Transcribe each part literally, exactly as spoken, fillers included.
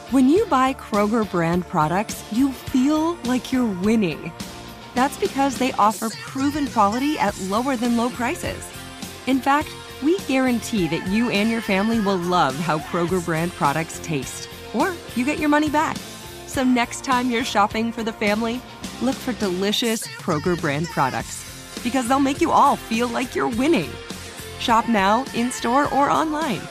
When you buy Kroger brand products, you feel like you're winning. That's because they offer proven quality at lower than low prices. In fact, we guarantee that you and your family will love how Kroger brand products taste, or you get your money back. So next time you're shopping for the family, look for delicious Kroger brand products, because they'll make you all feel like you're winning. Shop now, in-store, or online.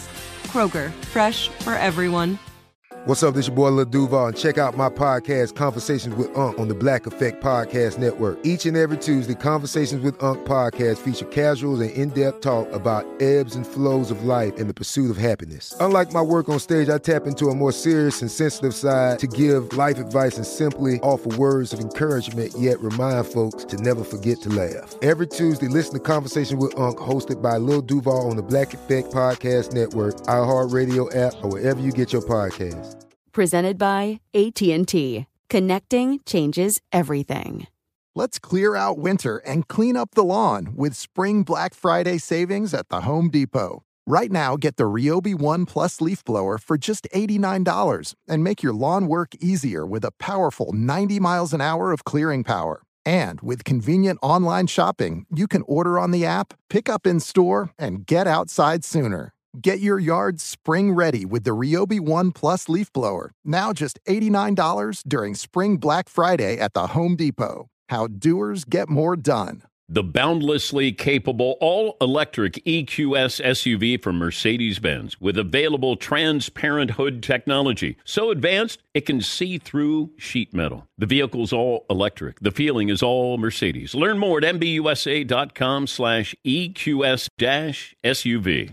Kroger, fresh for everyone. What's up, this your boy Lil Duval, and check out my podcast, Conversations with Unc, on the Black Effect Podcast Network. Each and every Tuesday, Conversations with Unc podcast feature casuals and in-depth talk about ebbs and flows of life and the pursuit of happiness. Unlike my work on stage, I tap into a more serious and sensitive side to give life advice and simply offer words of encouragement, yet remind folks to never forget to laugh. Every Tuesday, listen to Conversation with Unc, hosted by Lil Duval on the Black Effect Podcast Network, iHeartRadio app, or wherever you get your podcasts. Presented by A T and T. Connecting changes everything. Let's clear out winter and clean up the lawn with spring Black Friday savings at the Home Depot. Right now, get the Ryobi One Plus leaf blower for just eighty-nine dollars and make your lawn work easier with a powerful ninety miles an hour of clearing power. And with convenient online shopping, you can order on the app, pick up in store, and get outside sooner. Get your yard spring ready with the Ryobi One Plus leaf blower. Now just eighty-nine dollars during Spring Black Friday at the Home Depot. How doers get more done. The boundlessly capable all-electric E Q S S U V from Mercedes-Benz with available transparent hood technology. So advanced, it can see through sheet metal. The vehicle's all electric. The feeling is all Mercedes. Learn more at M B U S A dot com slash E Q S dash S U V.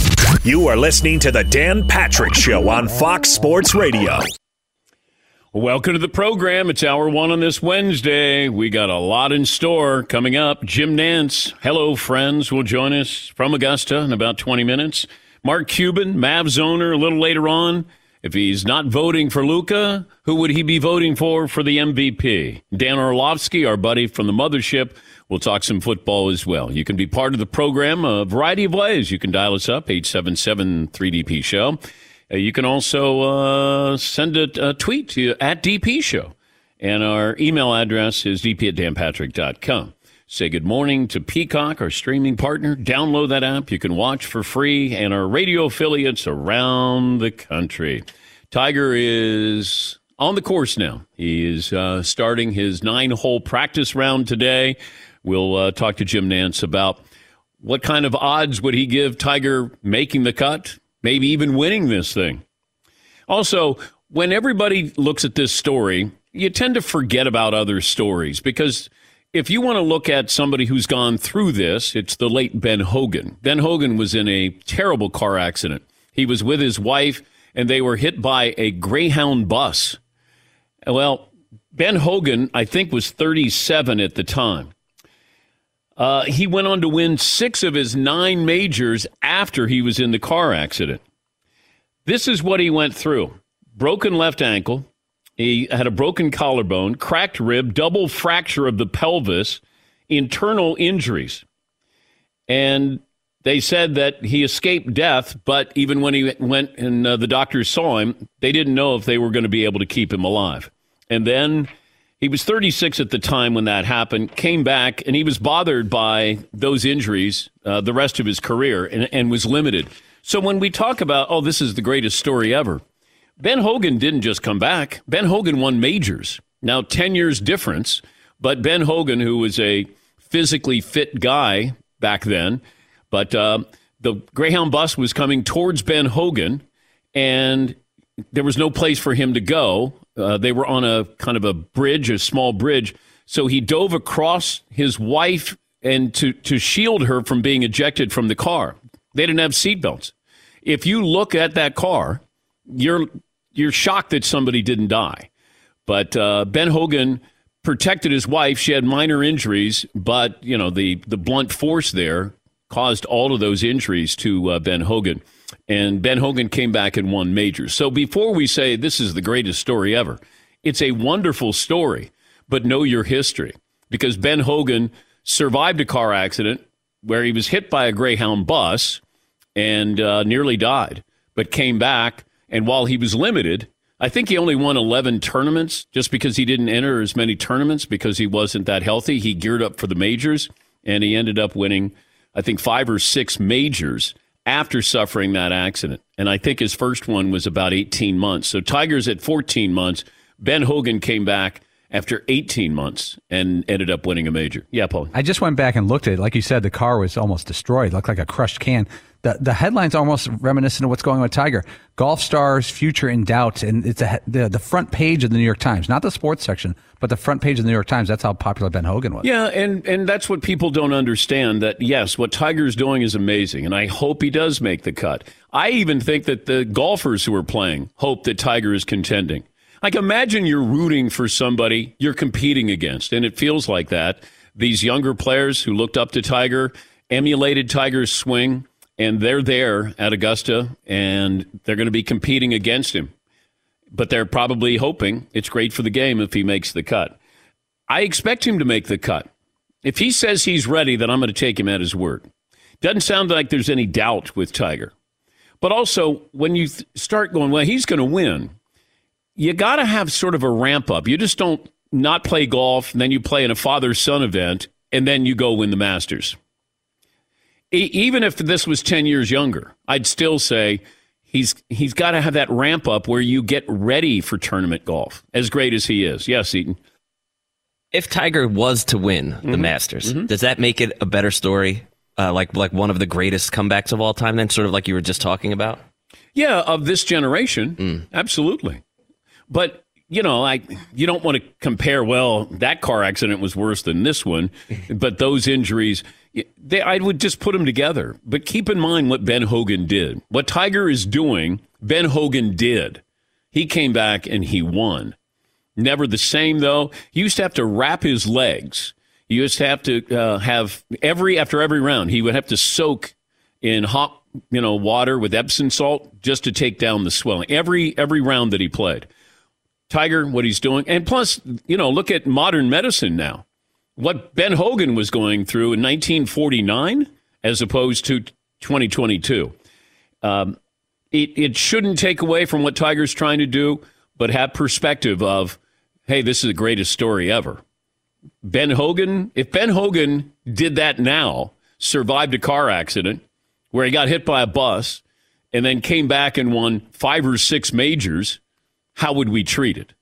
You are listening to The Dan Patrick Show on Fox Sports Radio. Welcome to the program. It's hour one on this Wednesday. We got a lot in store coming up. Jim Nantz, hello friends, will join us from Augusta in about twenty minutes. Mark Cuban, Mavs owner, a little later on. If he's not voting for Luka, who would he be voting for for the M V P? Dan Orlovsky, our buddy from the mothership, we'll talk some football as well. You can be part of the program a variety of ways. You can dial us up, eight seven seven three D P show. Uh, you can also uh, send a, a tweet to at D P Show. And our email address is d p at dan patrick dot com. Say good morning to Peacock, our streaming partner. Download that app. You can watch for free. And our radio affiliates around the country. Tiger is on the course now. He is uh, starting his nine-hole practice round today. We'll uh, talk to Jim Nantz about what kind of odds would he give Tiger making the cut, maybe even winning this thing. Also, when everybody looks at this story, you tend to forget about other stories because if you want to look at somebody who's gone through this, it's the late Ben Hogan. Ben Hogan was in a terrible car accident. He was with his wife, and they were hit by a Greyhound bus. Well, Ben Hogan, I think, was thirty-seven at the time. Uh, he went on to win six of his nine majors after he was in the car accident. This is what he went through. Broken left ankle. He had a broken collarbone, cracked rib, double fracture of the pelvis, internal injuries. And they said that he escaped death, but even when he went and uh, the doctors saw him, they didn't know if they were going to be able to keep him alive. And then he was thirty-six at the time when that happened, came back, and he was bothered by those injuries uh, the rest of his career and, and was limited. So when we talk about, oh, this is the greatest story ever, Ben Hogan didn't just come back. Ben Hogan won majors. Now, ten years difference, but Ben Hogan, who was a physically fit guy back then, but uh, the Greyhound bus was coming towards Ben Hogan, and there was no place for him to go. Uh, they were on a kind of a bridge, a small bridge, so he dove across his wife and to, to shield her from being ejected from the car. They didn't have seatbelts. If you look at that car, you're you're shocked that somebody didn't die. But uh, Ben Hogan protected his wife. She had minor injuries, but you know the the blunt force there caused all of those injuries to uh, Ben Hogan. And Ben Hogan came back and won majors. So before we say this is the greatest story ever, it's a wonderful story, but know your history. Because Ben Hogan survived a car accident where he was hit by a Greyhound bus and uh, nearly died, but came back And while he was limited, I think he only won eleven tournaments just because he didn't enter as many tournaments because he wasn't that healthy. He geared up for the majors, and he ended up winning, I think, five or six majors after suffering that accident. And I think his first one was about eighteen months. So Tiger's at fourteen months. Ben Hogan came back after eighteen months and ended up winning a major. Yeah, Paul. I just went back and looked at it. Like you said, the car was almost destroyed. It looked like a crushed can. The the headline's almost reminiscent of what's going on with Tiger. Golf stars, future in doubt. And it's a, the, the front page of the New York Times, not the sports section, but the front page of the New York Times. That's how popular Ben Hogan was. Yeah, and, and that's what people don't understand, that, yes, what Tiger's doing is amazing, and I hope he does make the cut. I even think that the golfers who are playing hope that Tiger is contending. Like, imagine you're rooting for somebody you're competing against, and it feels like that. These younger players who looked up to Tiger, emulated Tiger's swing, and they're there at Augusta, and they're going to be competing against him. But they're probably hoping it's great for the game if he makes the cut. I expect him to make the cut. If he says he's ready, then I'm going to take him at his word. Doesn't sound like there's any doubt with Tiger. But also, when you th- start going, well, he's going to win, you got to have sort of a ramp up. You just don't not play golf, and then you play in a father-son event, and then you go win the Masters. E- even if this was ten years younger, I'd still say he's he's got to have that ramp up where you get ready for tournament golf, as great as he is. Yes, Eaton. If Tiger was to win the Mm-hmm. Masters, Mm-hmm. does that make it a better story? Uh, like like one of the greatest comebacks of all time, then, sort of like you were just talking about? Yeah, of this generation, Mm. absolutely. But, you know, I you don't want to compare, well, that car accident was worse than this one, but those injuries, they, I would just put them together. But keep in mind what Ben Hogan did. What Tiger is doing, Ben Hogan did. He came back and he won. Never the same, though. He used to have to wrap his legs. He used to have to uh, have every, after every round, he would have to soak in hot, you know, water with Epsom salt just to take down the swelling. Every, every round that he played. Tiger, what he's doing. And plus, you know, look at modern medicine now. What Ben Hogan was going through in nineteen forty-nine as opposed to twenty twenty-two. Um, it, it shouldn't take away from what Tiger's trying to do, but have perspective of, hey, this is the greatest story ever. Ben Hogan, if Ben Hogan did that now, survived a car accident where he got hit by a bus and then came back and won five or six majors, how would we treat it?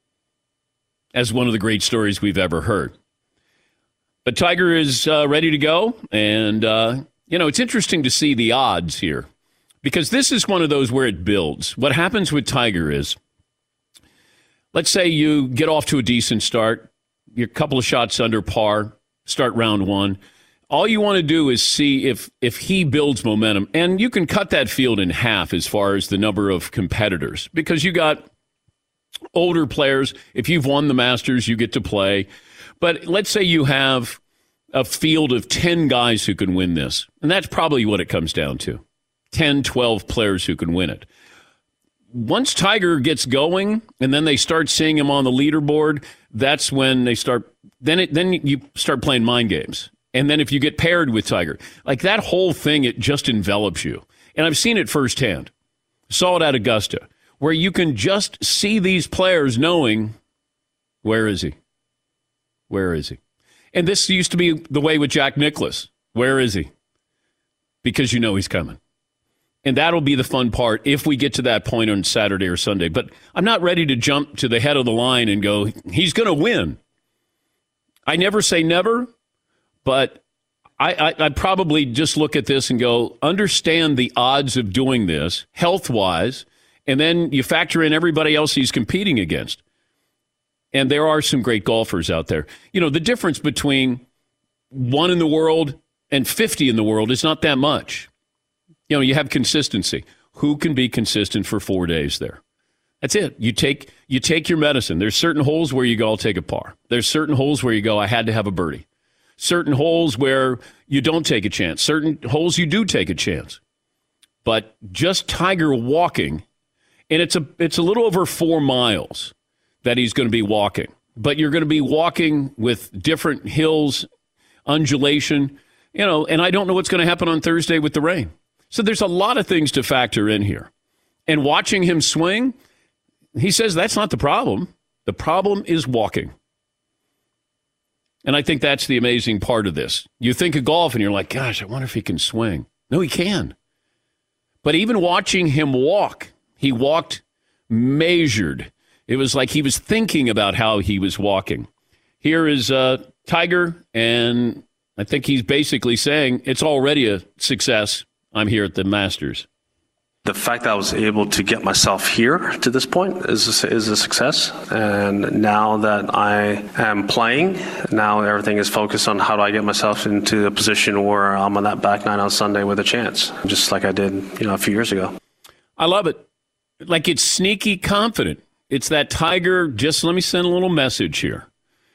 As one of the great stories we've ever heard. But Tiger is uh, ready to go. And, uh, you know, it's interesting to see the odds here because this is one of those where it builds. What happens with Tiger is, let's say you get off to a decent start. You're a couple of shots under par, start round one. All you want to do is see if if he builds momentum. And you can cut that field in half as far as the number of competitors because you got older players. If you've won the Masters, you get to play. But let's say you have a field of ten guys who can win this. And that's probably what it comes down to. ten, twelve players who can win it. Once Tiger gets going and then they start seeing him on the leaderboard, that's when they start, then it, then you start playing mind games. And then if you get paired with Tiger, like that whole thing, it just envelops you. And I've seen it firsthand. Saw it at Augusta, where you can just see these players knowing, where is he? Where is he? And this used to be the way with Jack Nicklaus. Where is he? Because you know he's coming. And that'll be the fun part if we get to that point on Saturday or Sunday. But I'm not ready to jump to the head of the line and go, he's going to win. I never say never, but I, I, I'd probably just look at this and go, understand the odds of doing this health-wise, and then you factor in everybody else he's competing against. And there are some great golfers out there. You know, the difference between one in the world and fifty in the world is not that much. You know, you have consistency. Who can be consistent for four days there? That's it. You take you take your medicine. There's certain holes where you go, I'll take a par. There's certain holes where you go, I had to have a birdie. Certain holes where you don't take a chance. Certain holes you do take a chance. But just Tiger walking, and it's a it's a little over four miles that he's going to be walking. But you're going to be walking with different hills, undulation, you know, and I don't know what's going to happen on Thursday with the rain. So there's a lot of things to factor in here. And watching him swing, he says that's not the problem. The problem is walking. And I think that's the amazing part of this. You think of golf and you're like, gosh, I wonder if he can swing. No, he can. But even watching him walk, he walked measured. It was like he was thinking about how he was walking. Here is uh, Tiger, and I think he's basically saying it's already a success. I'm here at the Masters. The fact that I was able to get myself here to this point is a, is a success. And now that I am playing, now everything is focused on how do I get myself into a position where I'm on that back nine on Sunday with a chance, just like I did, you know, a few years ago. I love it. Like it's sneaky confident. It's that Tiger, just let me send a little message here.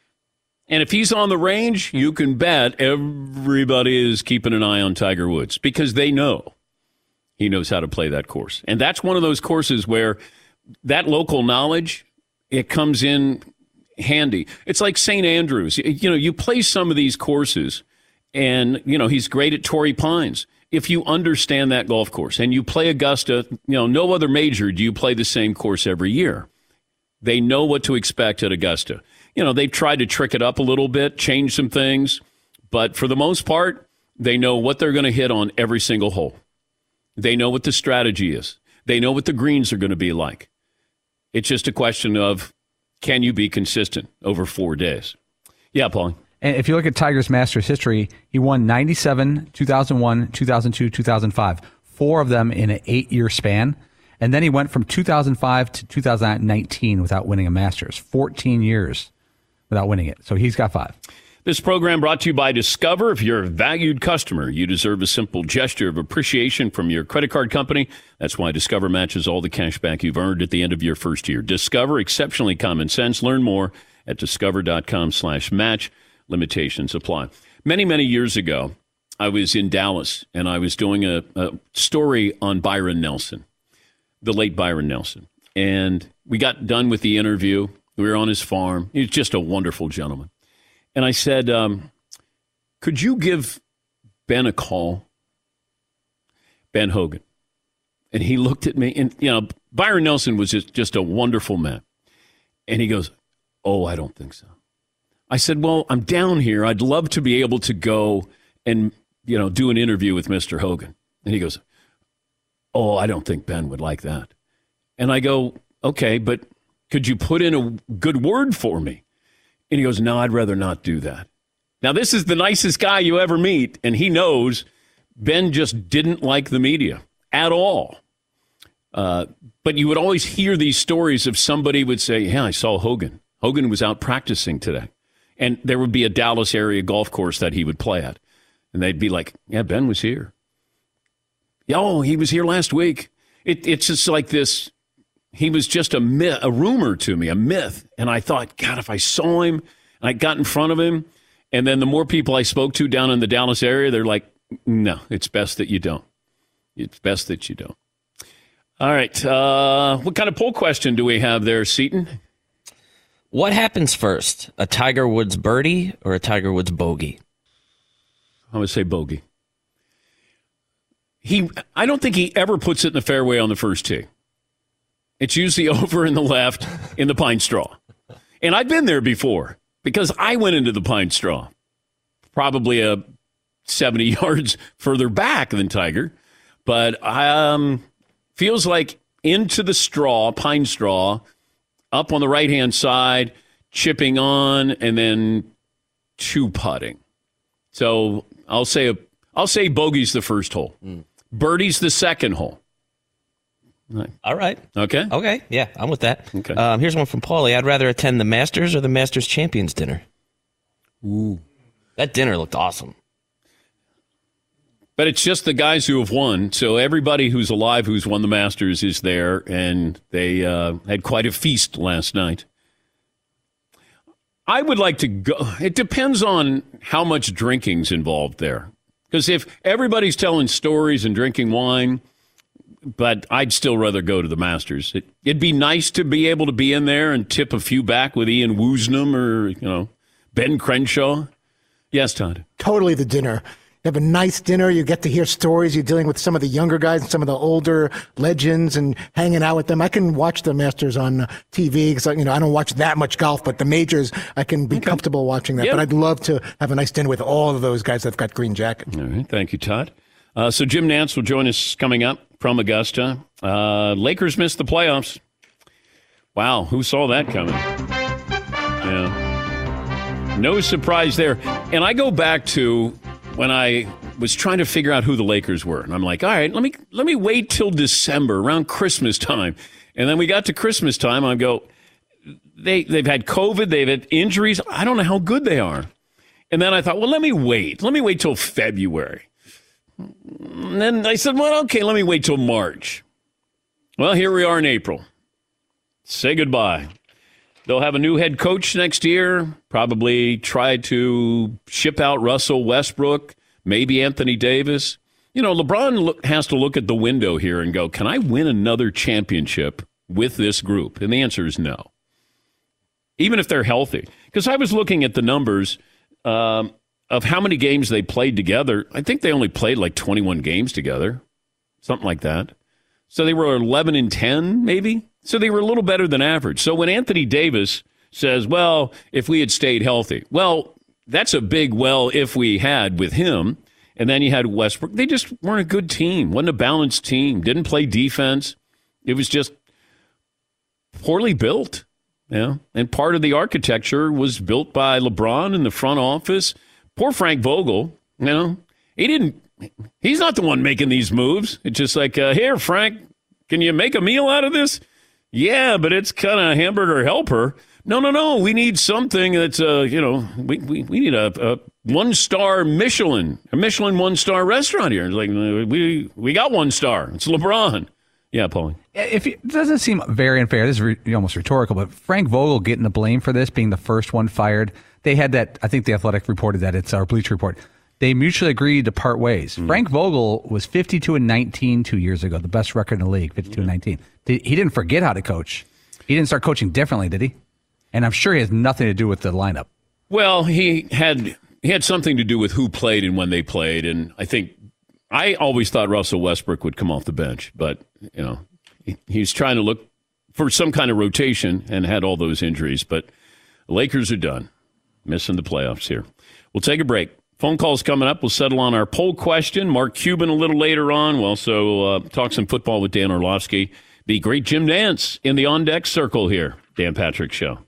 And if he's on the range, you can bet everybody is keeping an eye on Tiger Woods because they know. He knows how to play that course. And that's one of those courses where that local knowledge, it comes in handy. It's like Saint Andrews. You know, you play some of these courses, and, you know, he's great at Torrey Pines. If you understand that golf course and you play Augusta, you know, no other major do you play the same course every year. They know what to expect at Augusta. You know, they've tried to trick it up a little bit, change some things, but for the most part, they know what they're going to hit on every single hole. They know what the strategy is. They know what the greens are going to be like. It's just a question of, can you be consistent over four days? Yeah, Paul. And if you look at Tiger's Masters history, he won ninety-seven, two thousand one, two thousand two, two thousand five, four of them in an eight-year span. And then he went from two thousand five to two thousand nineteen without winning a Masters, fourteen years without winning it. So he's got five. This program brought to you by Discover. If you're a valued customer, you deserve a simple gesture of appreciation from your credit card company. That's why Discover matches all the cash back you've earned at the end of your first year. Discover, exceptionally common sense. Learn more at discover.com slash match. Limitations apply. Many, many years ago, I was in Dallas, and I was doing a, a story on Byron Nelson, the late Byron Nelson. And we got done with the interview. We were on his farm. He was just a wonderful gentleman. And I said, um, could you give Ben a call? Ben Hogan. And he looked at me, and, you know, Byron Nelson was just, just a wonderful man. And he goes, oh, I don't think so. I said, well, I'm down here. I'd love to be able to go and, you know, do an interview with Mister Hogan. And he goes, oh, I don't think Ben would like that. And I go, okay, but could you put in a good word for me? And he goes, no, I'd rather not do that. Now, this is the nicest guy you ever meet, and he knows Ben just didn't like the media at all. Uh, but you would always hear these stories of somebody would say, yeah, I saw Hogan. Hogan was out practicing today. And there would be a Dallas area golf course that he would play at. And they'd be like, yeah, Ben was here. Oh, he was here last week. It, it's just like this. He was just a myth, a rumor to me, a myth. And I thought, God, if I saw him and I got in front of him, and then the more people I spoke to down in the Dallas area, they're like, no, it's best that you don't. It's best that you don't. All right. Uh, what kind of poll question do we have there, Seton? What happens first, a Tiger Woods birdie or a Tiger Woods bogey? I would say bogey. He, I don't think he ever puts it in the fairway on the first tee. It's usually over in the left in the pine straw. And I've been there before because I went into the pine straw, probably a seventy yards further back than Tiger. But um, feels like into the straw, pine straw, up on the right-hand side, chipping on, and then two putting. So I'll say a, I'll say bogey's the first hole. Mm. Birdie's the second hole. Right. All right. Okay. Okay. Yeah, I'm with that. Okay. Um, here's one from Paulie. I'd rather attend the Masters or the Masters Champions dinner. Ooh. That dinner looked awesome. But it's just the guys who have won. So everybody who's alive who's won the Masters is there, and they uh, had quite a feast last night. I would like to go. It depends on how much drinking's involved there. Because if everybody's telling stories and drinking wine, but I'd still rather go to the Masters. It, it'd be nice to be able to be in there and tip a few back with Ian Woosnam or, you know, Ben Crenshaw. Yes, Todd. Totally the dinner. have a nice dinner. You get to hear stories. You're dealing with some of the younger guys and some of the older legends and hanging out with them. I can watch the Masters on T V because, you know, I don't watch that much golf, but the majors, I can be okay. comfortable watching that. Yep. But I'd love to have a nice dinner with all of those guys that've got green jackets. All right. Thank you, Todd. Uh, so Jim Nantz will join us coming up from Augusta. Uh, Lakers missed the playoffs. Wow. Who saw that coming? Yeah. No surprise there. And I go back to when I was trying to figure out who the Lakers were. And I'm like, all right, let me let me wait till December, around Christmas time. And then we got to Christmas time. I go, they, they've had COVID. They've had injuries. I don't know how good they are. And then I thought, well, let me wait. Let me wait till February. And then I said, well, okay, let me wait till March. Well, here we are in April. Say goodbye. They'll have a new head coach next year, probably try to ship out Russell Westbrook, maybe Anthony Davis. You know, LeBron look, has to look at the window here and go, can I win another championship with this group? And the answer is no, even if they're healthy. Because I was looking at the numbers um, of how many games they played together. I think they only played like twenty-one games together, something like that. So they were eleven and ten, maybe. So they were a little better than average. So when Anthony Davis says, well, if we had stayed healthy, well, that's a big well if we had with him. And then you had Westbrook. They just weren't a good team. Wasn't a balanced team. Didn't play defense. It was just poorly built. Yeah. And part of the architecture was built by LeBron in the front office. Poor Frank Vogel, you know, he didn't, he's not the one making these moves. It's just like, uh, here, Frank, can you make a meal out of this? Yeah, but it's kind of hamburger helper. No, no, no. We need something that's, uh, you know, we, we, we need a, a one-star Michelin, a Michelin one-star restaurant here. It's like, we we got one star. It's LeBron. Yeah, Paulie. If you, it doesn't seem very unfair. This is re, almost rhetorical, but Frank Vogel getting the blame for this, being the first one fired. They had that, I think the Athletic reported that. It's our Bleacher Report. They mutually agreed to part ways. Mm. Frank Vogel was fifty-two and nineteen two years ago, the best record in the league, fifty-two and nineteen. He didn't forget how to coach. He didn't start coaching differently, did he? And I'm sure he has nothing to do with the lineup. Well, he had he had something to do with who played and when they played. And I think I always thought Russell Westbrook would come off the bench, but you know he, he's trying to look for some kind of rotation and had all those injuries. But the Lakers are done, missing the playoffs here. We'll take a break. Phone calls coming up. We'll settle on our poll question. Mark Cuban a little later on. We'll also uh, talk some football with Dan Orlovsky. The great Jim Nantz in the on-deck circle here. Dan Patrick Show.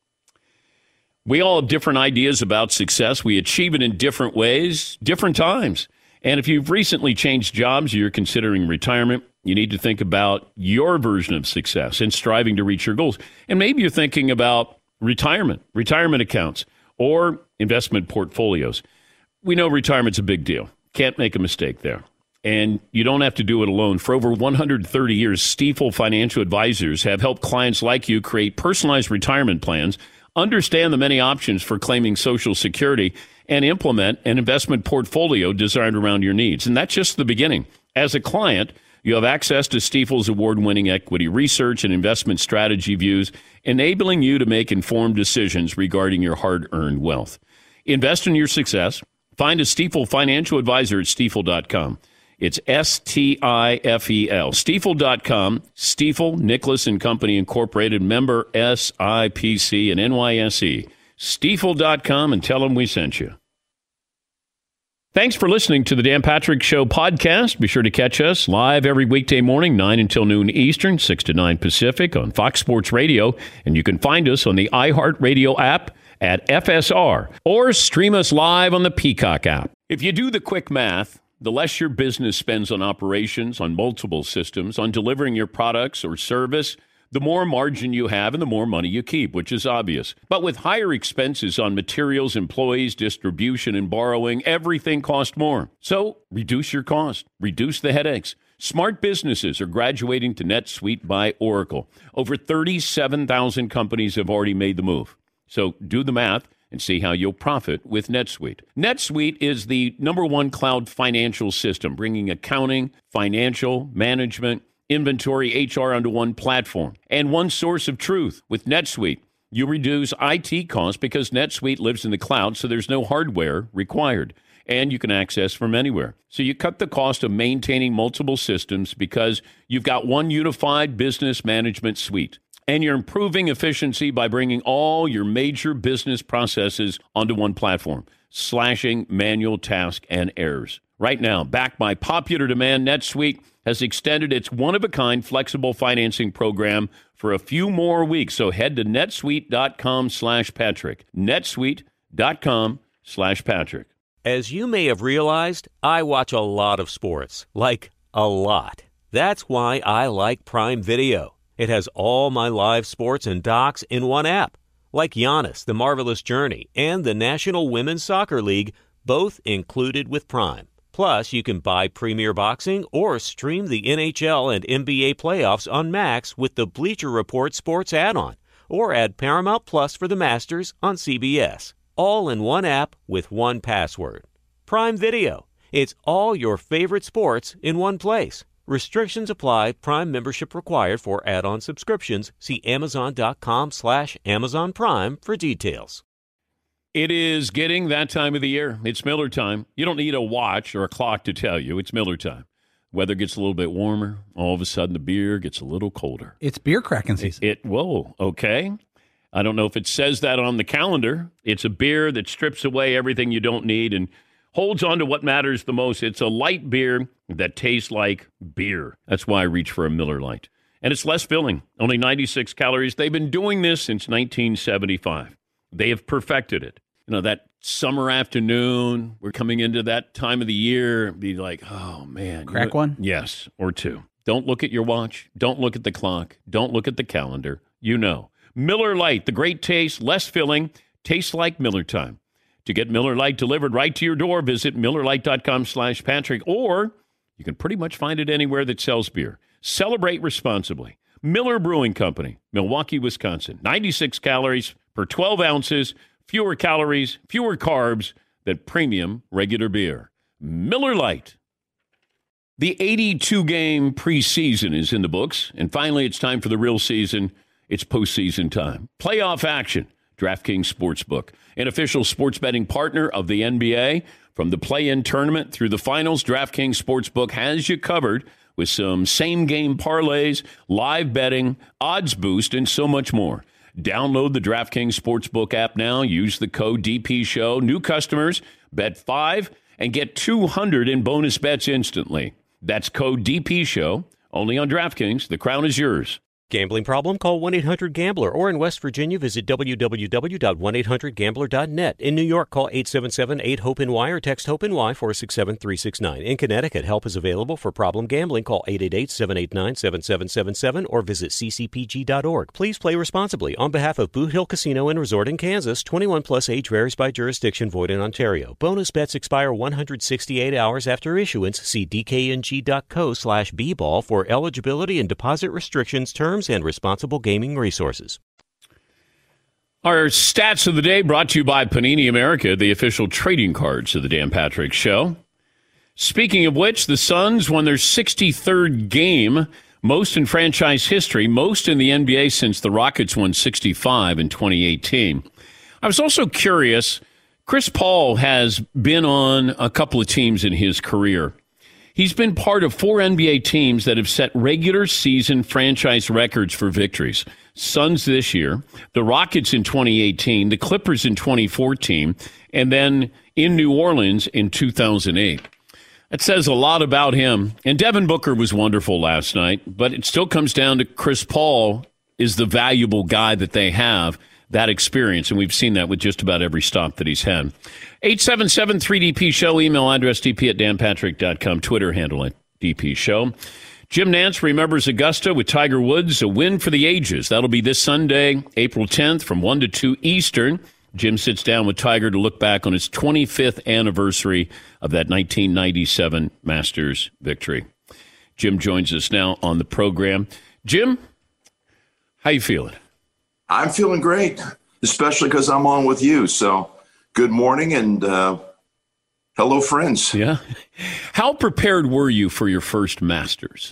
We all have different ideas about success. We achieve it in different ways, different times. And if you've recently changed jobs, you're considering retirement, you need to think about your version of success and striving to reach your goals. And maybe you're thinking about retirement, retirement accounts, or investment portfolios. We know retirement's a big deal. Can't make a mistake there. And you don't have to do it alone. For over one hundred thirty years, Stifel Financial Advisors have helped clients like you create personalized retirement plans, understand the many options for claiming Social Security, and implement an investment portfolio designed around your needs. And that's just the beginning. As a client, you have access to Stifel's award-winning equity research and investment strategy views, enabling you to make informed decisions regarding your hard-earned wealth. Invest in your success. Find a Stifel Financial Advisor at stifel dot com. It's S T I F E L. Stifel dot com. Stifel, Nicholas and Company Incorporated, member S I P C and N Y S E. Stifel dot com, and tell them we sent you. Thanks for listening to the Dan Patrick Show podcast. Be sure to catch us live every weekday morning, nine until noon Eastern, six to nine Pacific on Fox Sports Radio. And you can find us on the iHeartRadio app at F S R, or stream us live on the Peacock app. If you do the quick math, the less your business spends on operations, on multiple systems, on delivering your products or service, the more margin you have and the more money you keep, which is obvious. But with higher expenses on materials, employees, distribution, and borrowing, everything costs more. So reduce your cost, reduce the headaches. Smart businesses are graduating to NetSuite by Oracle. Over thirty-seven thousand companies have already made the move. So do the math and see how you'll profit with NetSuite. NetSuite is the number one cloud financial system, bringing accounting, financial, management, inventory, H R onto one platform and one source of truth. With NetSuite, you reduce I T costs because NetSuite lives in the cloud, so there's no hardware required. and you can access from anywhere. So you cut the cost of maintaining multiple systems because you've got one unified business management suite. And you're improving efficiency by bringing all your major business processes onto one platform, slashing manual tasks and errors. Right now, backed by popular demand, NetSuite has extended its one-of-a-kind flexible financing program for a few more weeks. So head to netsuite.com slash Patrick. netsuite.com slash Patrick. As you may have realized, I watch a lot of sports. Like, a lot. That's why I like Prime Video. It has all my live sports and docs in one app. Like Giannis, The Marvelous Journey, and the National Women's Soccer League, both included with Prime. Plus, you can buy Premier Boxing or stream the N H L and N B A playoffs on Max with the Bleacher Report Sports add-on, or add Paramount Plus for the Masters on C B S. All in one app with one password. Prime Video. It's all your favorite sports in one place. Restrictions apply. Prime membership required for add-on subscriptions. See amazon.com slash Amazon Prime for details. It is getting that time of the year. It's Miller time. You don't need a watch or a clock to tell you. It's Miller time. Weather gets a little bit warmer. All of a sudden, the beer gets a little colder. It's beer cracking season. It, it whoa, okay. I don't know if it says that on the calendar. It's a beer that strips away everything you don't need and holds on to what matters the most. It's a light beer that tastes like beer. That's why I reach for a Miller Lite. And it's less filling, only ninety-six calories. They've been doing this since nineteen seventy-five. They have perfected it. You know, that summer afternoon, we're coming into that time of the year, be like, oh, man. Crack you know, one? Yes, or two. Don't look at your watch. Don't look at the clock. Don't look at the calendar. You know. Miller Lite, the great taste, less filling, tastes like Miller time. To get Miller Lite delivered right to your door, visit MillerLite.com slash Patrick, or you can pretty much find it anywhere that sells beer. Celebrate responsibly. Miller Brewing Company, Milwaukee, Wisconsin. ninety-six calories per twelve ounces, fewer calories, fewer carbs than premium regular beer. Miller Lite. The eighty-two game preseason is in the books, and finally it's time for the real season. It's postseason time. Playoff action. DraftKings Sportsbook, an official sports betting partner of the N B A. From the play-in tournament through the finals, DraftKings Sportsbook has you covered with some same-game parlays, live betting, odds boost, and so much more. Download the DraftKings Sportsbook app now. Use the code D P Show. New customers, bet five and get two hundred in bonus bets instantly. That's code D P Show, only on DraftKings. The crown is yours. Gambling problem? Call one eight hundred gambler, or in West Virginia, visit w w w dot one eight hundred gambler dot net. In New York, call eight seven seven eight hope N Y or text HOPE-NY four six seven three six nine. In Connecticut, help is available for problem gambling. Call eight eight eight seven eight nine seven seven seven seven or visit c c p g dot org. Please play responsibly. On behalf of Boot Hill Casino and Resort in Kansas, twenty-one plus age varies by jurisdiction, void in Ontario. Bonus bets expire one hundred sixty-eight hours after issuance. See d k n g dot co slash b ball for eligibility and deposit restrictions, terms, and responsible gaming resources. Our stats of the day brought to you by Panini America, the official trading cards of the Dan Patrick Show. Speaking of which, the Suns won their sixty-third game, most in franchise history, most in the N B A since the Rockets won sixty-five in twenty eighteen. I was also curious, Chris Paul has been on a couple of teams in his career. He's been part of four N B A teams that have set regular season franchise records for victories. Suns this year, the Rockets in twenty eighteen, the Clippers in twenty fourteen, and then in New Orleans in two thousand eight. That says a lot about him. And Devin Booker was wonderful last night, but it still comes down to Chris Paul is the valuable guy that they have, that experience, and we've seen that with just about every stop that he's had. eight seven seven three D P Show, email address d p at dan patrick dot com, Twitter handle at D P Show. Jim Nantz remembers Augusta with Tiger Woods, a win for the ages. That'll be this Sunday, April tenth, from one to two Eastern. Jim sits down with Tiger to look back on his twenty-fifth anniversary of that nineteen ninety-seven Masters victory. Jim joins us now on the program. Jim, how you feeling? I'm feeling great, especially because I'm on with you. So good morning and uh, hello, friends. Yeah. How prepared were you for your first Masters?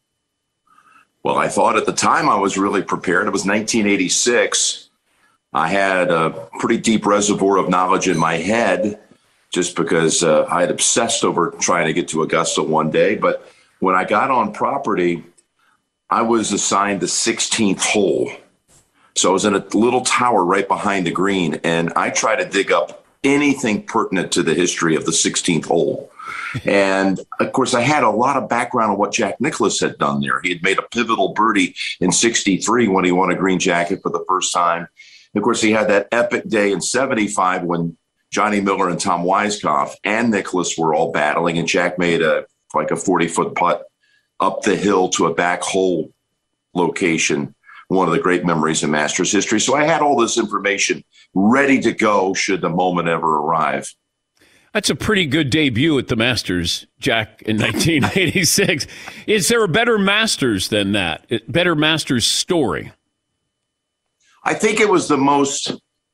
Well, I thought at the time I was really prepared. It was nineteen eighty-six. I had a pretty deep reservoir of knowledge in my head just because uh, I had obsessed over trying to get to Augusta one day. But when I got on property, I was assigned the sixteenth hole. So I was in a little tower right behind the green, and I tried to dig up anything pertinent to the history of the sixteenth hole. And, of course, I had a lot of background on what Jack Nicklaus had done there. He had made a pivotal birdie in sixty-three when he won a green jacket for the first time. And of course, he had that epic day in seventy-five when Johnny Miller and Tom Weiskopf and Nicklaus were all battling, and Jack made a like a forty-foot putt up the hill to a back hole location, one of the great memories in Masters history. So I had all this information ready to go should the moment ever arrive. That's a pretty good debut at the Masters, Jack, in nineteen eighty-six. Is there a better Masters than that? Better Masters story? I think it was the most,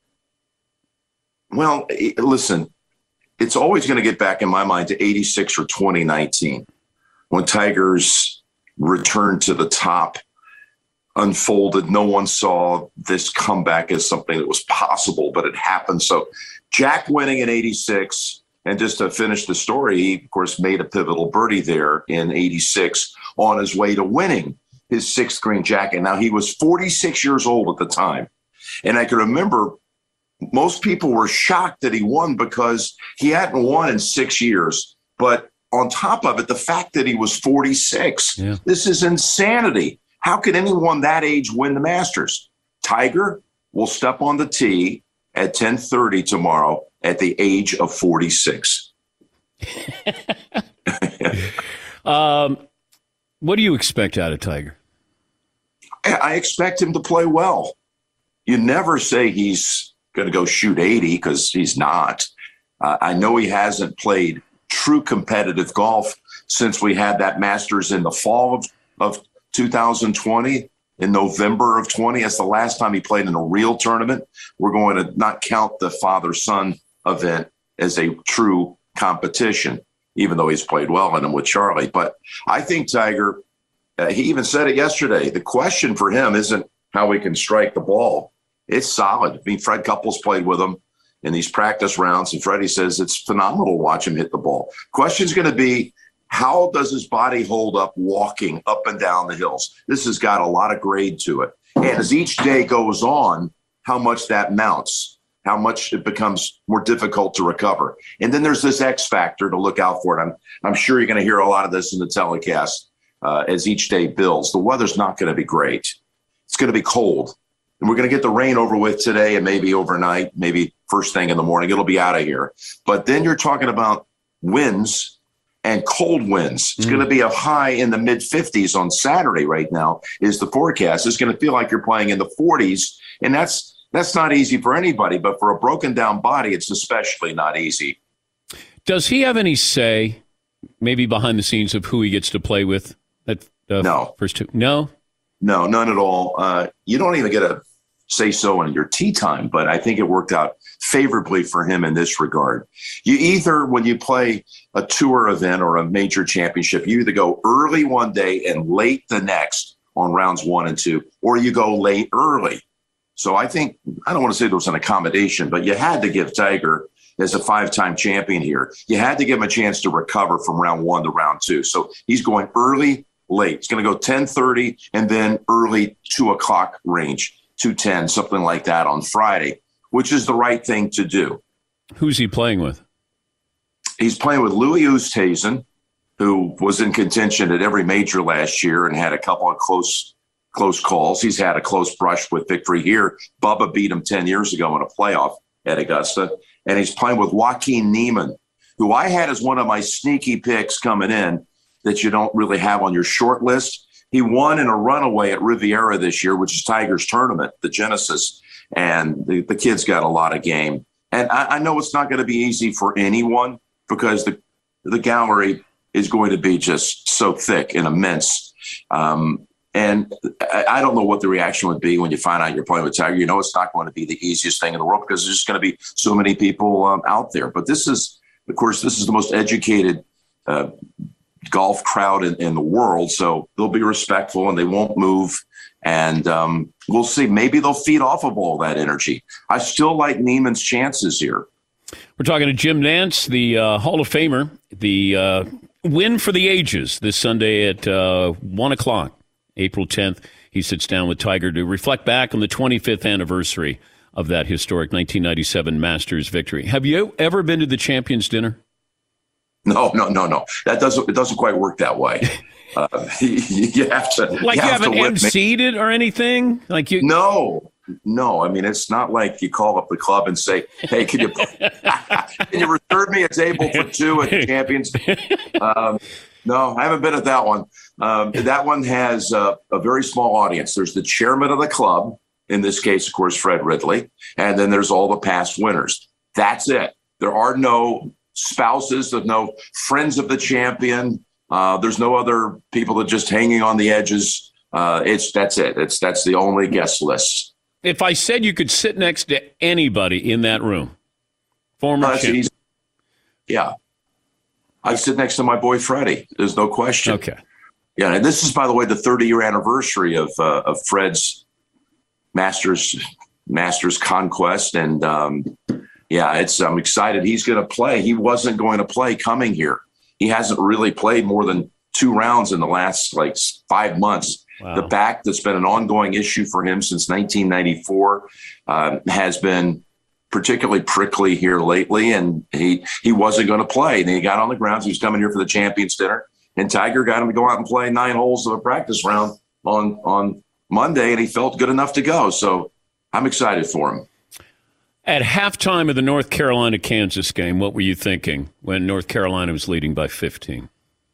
well, listen, it's always going to get back in my mind to eighty-six or twenty nineteen when Tiger's return to the top unfolded. No one saw this comeback as something that was possible, but it happened. So Jack winning in eighty-six, and just to finish the story, he, of course, made a pivotal birdie there in eighty-six on his way to winning his sixth green jacket. Now, he was forty-six years old at the time. And I can remember most people were shocked that he won because he hadn't won in six years. But on top of it, the fact that he was forty-six, yeah. This is insanity. How could anyone that age win the Masters? Tiger will step on the tee at ten thirty tomorrow at the age of forty-six. um, what do you expect out of Tiger? I expect him to play well. You never say he's going to go shoot eighty because he's not. Uh, I know he hasn't played true competitive golf since we had that Masters in the fall of, of two thousand twenty. In November of twenty, that's the last time he played in a real tournament. We're going to not count the father-son event as a true competition, even though he's played well in them with Charlie. But I think Tiger, uh, he even said it yesterday, the question for him isn't how he can strike the ball. It's solid. I mean, Fred Couples played with him in these practice rounds, and Freddie says it's phenomenal to watch him hit the ball. Question's going to be, how does his body hold up walking up and down the hills? This has got a lot of grade to it. And as each day goes on, how much that mounts, how much it becomes more difficult to recover. And then there's this X factor to look out for. And I'm, I'm sure you're going to hear a lot of this in the telecast uh, as each day builds. The weather's not going to be great. It's going to be cold. And we're going to get the rain over with today and maybe overnight, maybe first thing in the morning. It'll be out of here. But then you're talking about winds and cold winds. It's mm. going to be a high in the mid fifties on Saturday right now is the forecast. It's going to feel like you're playing in the forties. And that's that's not easy for anybody. But for a broken down body, it's especially not easy. Does he have any say, maybe behind the scenes, of who he gets to play with at uh, no. first two? No? No, none at all. Uh, you don't even get a say so in your tee time, but I think it worked out favorably for him in this regard. You either, when you play a tour event or a major championship, you either go early one day and late the next on rounds one and two, or you go late early. So I think, I don't want to say there was an accommodation, but you had to give Tiger, as a five-time champion here, you had to give him a chance to recover from round one to round two. So he's going early, late. It's going to go ten thirty and then early two o'clock range. two ten, something like that on Friday, which is the right thing to do. Who's he playing with? He's playing with Louis Oosthuizen, who was in contention at every major last year and had a couple of close close calls. He's had a close brush with victory here. Bubba beat him ten years ago in a playoff at Augusta. And he's playing with Joaquin Niemann, who I had as one of my sneaky picks coming in that you don't really have on your short list. He won in a runaway at Riviera this year, which is Tiger's tournament, the Genesis, and the, the kid's got a lot of game. And I, I know it's not going to be easy for anyone because the the gallery is going to be just so thick and immense. Um, and I, I don't know what the reaction would be when you find out you're playing with Tiger. You know it's not going to be the easiest thing in the world because there's just going to be so many people um, out there. But this is, of course, this is the most educated uh golf crowd in, in the world, so they'll be respectful and they won't move, and um, we'll see. Maybe they'll feed off of all that energy. I still like Niemann's chances here. We're talking to Jim Nantz, the uh, Hall of Famer, the uh, win for the ages this Sunday at uh, one o'clock, April tenth. He sits down with Tiger to reflect back on the twenty-fifth anniversary of that historic nineteen ninety-seven Masters victory. Have you ever been to the Champions Dinner? No, no, no, no. That doesn't. It doesn't quite work that way. Uh, you have to. Like you, you haven't emceed it or anything. Like you. No, no. I mean, it's not like you call up the club and say, "Hey, can you can you reserve me a table for two at the Champions?" Um, no, I haven't been at that one. Um, that one has uh, a very small audience. There's the chairman of the club, in this case, of course, Fred Ridley, and then there's all the past winners. That's it. There are no spouses, there's no friends of the champion. Uh, there's no other people that are just hanging on the edges. Uh, it's that's it. It's that's the only guest list. If I said you could sit next to anybody in that room, former uh, champion. Yeah. I'd sit next to my boy Freddie. There's no question. Okay. Yeah, and this is, by the way, the thirty-year anniversary of uh, of Fred's Masters Masters conquest, and um, yeah, it's I'm excited. He's going to play. He wasn't going to play coming here. He hasn't really played more than two rounds in the last like five months. Wow. The back that's been an ongoing issue for him since nineteen ninety-four uh, has been particularly prickly here lately, and he he wasn't going to play. And he got on the grounds. He was coming here for the Champions Dinner, and Tiger got him to go out and play nine holes of a practice round on on Monday, and he felt good enough to go. So I'm excited for him. At halftime of the North Carolina-Kansas game, what were you thinking when North Carolina was leading by fifteen?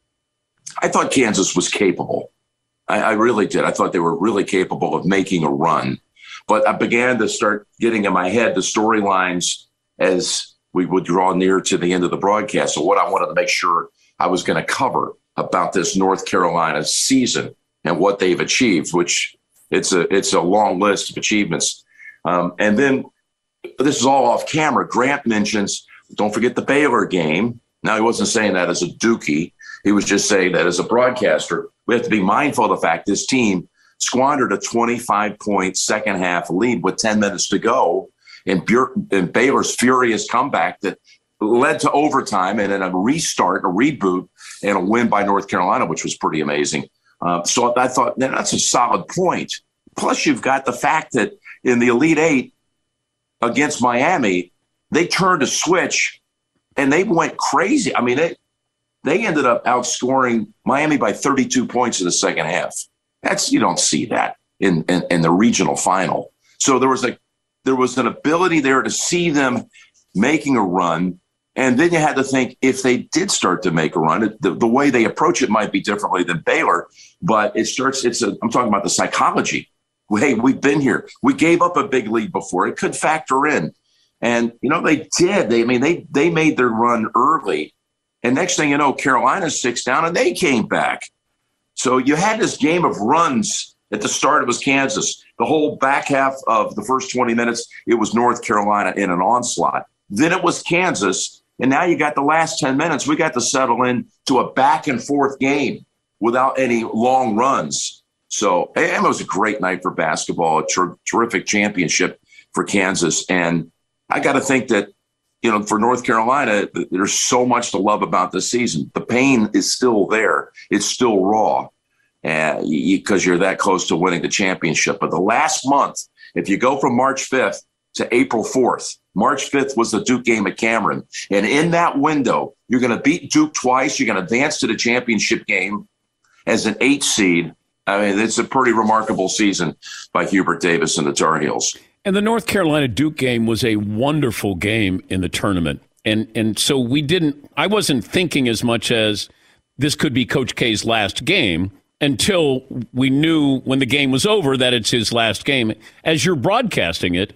I thought Kansas was capable. I, I really did. I thought they were really capable of making a run. But I began to start getting in my head the storylines as we would draw near to the end of the broadcast. So what I wanted to make sure I was going to cover about this North Carolina season and what they've achieved, which it's a it's a long list of achievements. Um, and then this is all off camera. Grant mentions, don't forget the Baylor game. Now, he wasn't saying that as a Dookie. He was just saying that as a broadcaster. We have to be mindful of the fact this team squandered a twenty-five point second half lead with ten minutes to go, and, Bur- and Baylor's furious comeback that led to overtime and then a restart, a reboot, and a win by North Carolina, which was pretty amazing. Uh, so I thought, man, that's a solid point. Plus, you've got the fact that in the Elite Eight against Miami, they turned a switch and they went crazy. I mean, they, they ended up outscoring Miami by thirty-two points in the second half. That's, you don't see that in, in, in the regional final. So there was a there was an ability there to see them making a run. And then you had to think, if they did start to make a run, the, the way they approach it might be differently than Baylor, but it starts, it's a, I'm talking about the psychology. Hey, we've been here. We gave up a big lead before. It could factor in. And, you know, they did. They, I mean, they, they made their run early. And next thing you know, Carolina's six down and they came back. So you had this game of runs. At the start, it was Kansas. The whole back half of the first twenty minutes, it was North Carolina in an onslaught. Then it was Kansas. And now you got the last ten minutes. We got to settle in to a back and forth game without any long runs. So it was a great night for basketball, a ter- terrific championship for Kansas. And I got to think that, you know, for North Carolina, there's so much to love about this season. The pain is still there. It's still raw because uh, you, you're that close to winning the championship. But the last month, if you go from March fifth to April fourth, March fifth was the Duke game at Cameron. And in that window, you're going to beat Duke twice. You're going to advance to the championship game as an eight seed. I mean, it's a pretty remarkable season by Hubert Davis and the Tar Heels. And the North Carolina Duke game was a wonderful game in the tournament. And and so we didn't, I wasn't thinking as much as this could be Coach K's last game until we knew when the game was over that it's his last game. As you're broadcasting it,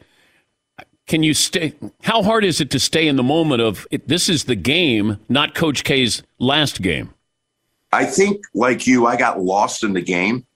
can you stay, how hard is it to stay in the moment of it, this is the game, not Coach K's last game? I think, like you, I got lost in the game.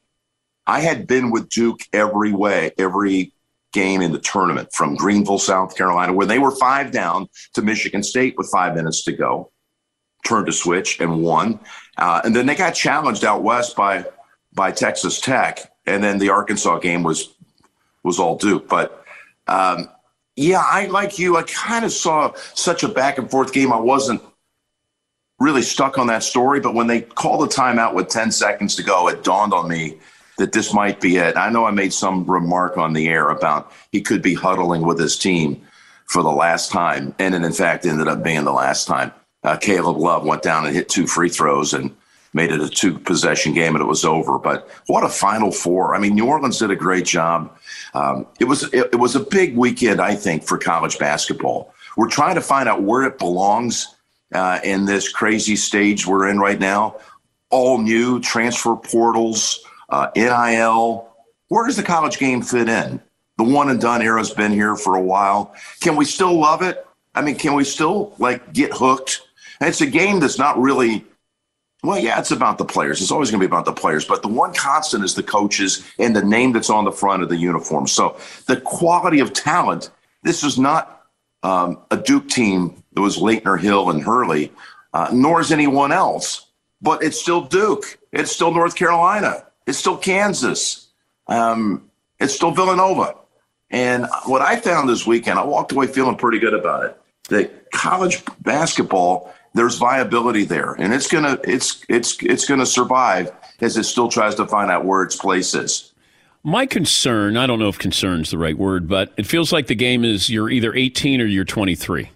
I had been with Duke every way, every game in the tournament, from Greenville, South Carolina, where they were five down, to Michigan State with five minutes to go, turned a switch and won. Uh, and then they got challenged out west by by Texas Tech, and then the Arkansas game was was all Duke. But um, Yeah, I, like you, I kind of saw such a back and forth game. I wasn't really stuck on that story, but when they called the timeout with ten seconds to go, it dawned on me that this might be it. I know I made some remark on the air about he could be huddling with his team for the last time, and it in fact ended up being the last time. Uh, Caleb Love went down and hit two free throws and made it a two-possession game, and it was over. But what a Final Four. I mean, New Orleans did a great job. Um, it was it, it was a big weekend, I think, for college basketball. We're trying to find out where it belongs uh, in this crazy stage we're in right now. All new transfer portals, uh, N I L. Where does the college game fit in? The one-and-done era's been here for a while. Can we still love it? I mean, can we still, like, get hooked? And it's a game that's not really – well, yeah, it's about the players. It's always going to be about the players. But the one constant is the coaches and the name that's on the front of the uniform. So the quality of talent, this is not um, a Duke team that was Leitner, Hill, and Hurley, uh, nor is anyone else. But it's still Duke. It's still North Carolina. It's still Kansas. Um, it's still Villanova. And what I found this weekend, I walked away feeling pretty good about it, that college basketball – there's viability there, and it's gonna it's it's it's gonna survive as it still tries to find out where its place is. My concern, I don't know if concern is the right word, but it feels like the game is you're either eighteen or you're twenty-three,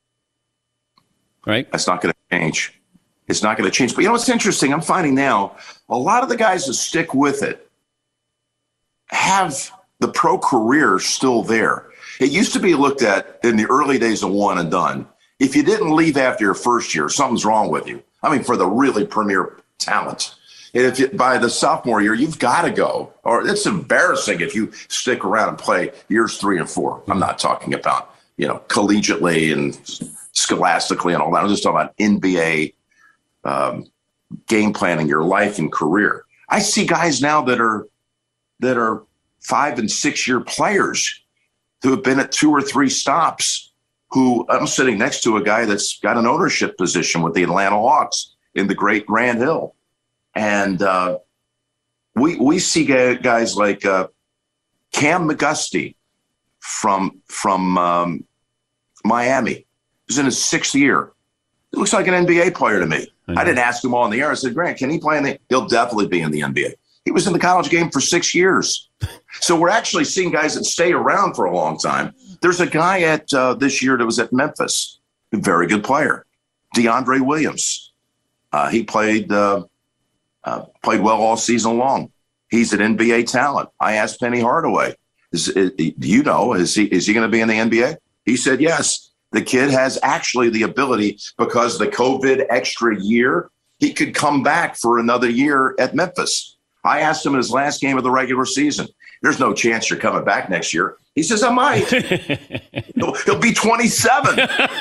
right? That's not going to change. It's not going to change. But you know what's interesting? I'm finding now a lot of the guys that stick with it have the pro career still there. It used to be looked at in the early days of one and done. If you didn't leave after your first year, something's wrong with you. I mean, for the really premier talent. And if you, by the sophomore year, you've got to go. Or it's embarrassing if you stick around and play years three and four. I'm not talking about, you know, collegiately and scholastically and all that. I'm just talking about N B A um, game planning your life and career. I see guys now that are that are five and six year players who have been at two or three stops. Who I'm sitting next to a guy that's got an ownership position with the Atlanta Hawks in the great Grand Hill. And uh, we we see guys like uh, Cam McGusty from, from um, Miami, who's in his sixth year. He looks like an N B A player to me. Mm-hmm. I didn't ask him on the air. I said, Grant, can he play in the – he'll definitely be in the N B A. He was in the college game for six years. So we're actually seeing guys that stay around for a long time. There's a guy at uh, this year that was at Memphis, a very good player, DeAndre Williams. Uh, he played uh, uh, played well all season long. He's an N B A talent. I asked Penny Hardaway, is, is, do you know, is he is he going to be in the N B A? He said yes. The kid has actually the ability, because the COVID extra year, he could come back for another year at Memphis. I asked him in his last game of the regular season, there's no chance you're coming back next year. He says, I might. he'll, he'll be twenty-seven.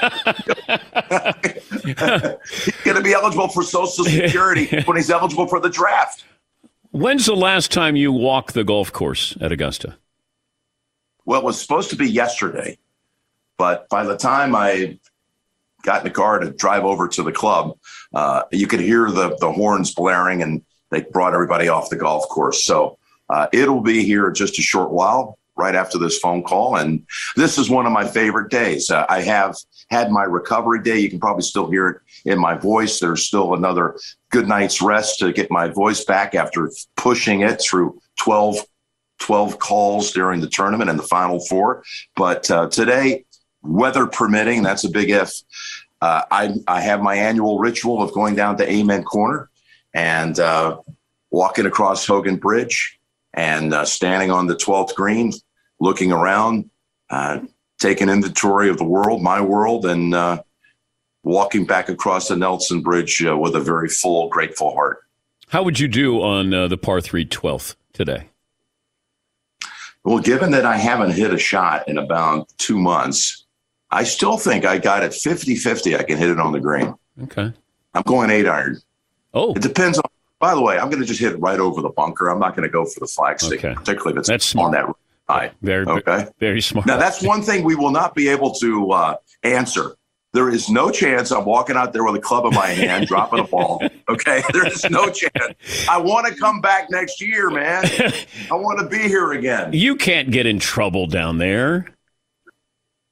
He's going to be eligible for Social Security when he's eligible for the draft. When's the last time you walked the golf course at Augusta? Well, it was supposed to be yesterday, but by the time I got in the car to drive over to the club, uh, you could hear the, the horns blaring, and they brought everybody off the golf course. So uh, it'll be here just a short while, right after this phone call. And this is one of my favorite days. Uh, I have had my recovery day. You can probably still hear it in my voice. There's still another good night's rest to get my voice back after pushing it through twelve, twelve calls during the tournament and the Final Four. But uh, today, weather permitting, that's a big if. Uh, I, I have my annual ritual of going down to Amen Corner and uh, walking across Hogan Bridge and uh, standing on the twelfth green, looking around, uh, taking inventory of the world, my world, and uh, walking back across the Nelson Bridge uh, with a very full, grateful heart. How would you do on uh, the par three twelfth today? Well, given that I haven't hit a shot in about two months, I still think I got it fifty-fifty. I can hit it on the green. Okay. I'm going eight iron. Oh. It depends on, by the way, I'm going to just hit it right over the bunker. I'm not going to go for the flagstick, okay. particularly if it's that's on smart. that side. Very, okay. very smart. Now, that's one thing we will not be able to uh, answer. There is no chance I'm walking out there with a club in my hand, dropping a ball. Okay. There is no chance. I want to come back next year, man. I want to be here again. You can't get in trouble down there.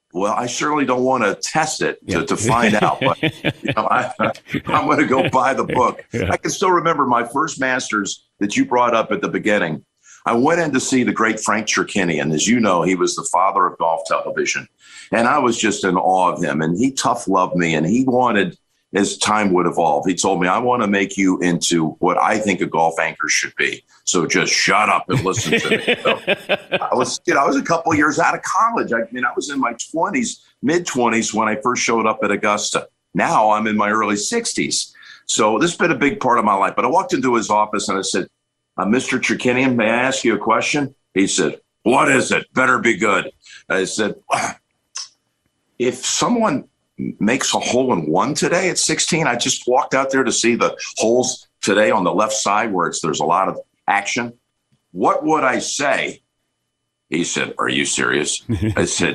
Well, I certainly don't want to test it to, yeah. to find out, but you know, I, I'm going to go buy the book. Yeah. I can still remember my first Masters that you brought up at the beginning. I went in to see the great Frank Chirkinian. As you know, he was the father of golf television. And I was just in awe of him. And he tough loved me. And he wanted, as time would evolve, he told me, I want to make you into what I think a golf anchor should be. So just shut up and listen to me. So I was, you know, I was a couple of years out of college. I mean, I was in my twenties, mid twenties when I first showed up at Augusta. Now I'm in my early sixties. So this has been a big part of my life. But I walked into his office and I said, uh, Mister Chirkinian, may I ask you a question? He said, what is it? Better be good. I said, if someone makes a hole in one today at sixteen, I just walked out there to see the holes today on the left side where it's there's a lot of action. What would I say? He said, are you serious? I said,